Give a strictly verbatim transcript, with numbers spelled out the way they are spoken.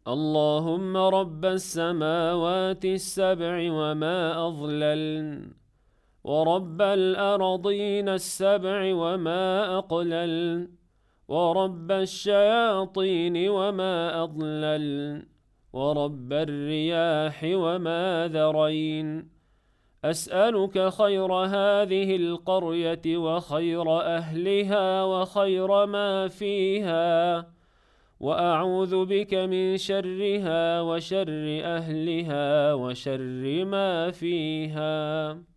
اللهم رب السماوات السبع وما أضللن، ورب الأرضين السبع وما أقللن، ورب الشياطين وما أضللن، ورب الرياح وما ذرين. أسألك خير هذه القرية وخير أهلها وخير ما فيها، وأعوذ بك من شرها وشر أهلها وشر ما فيها.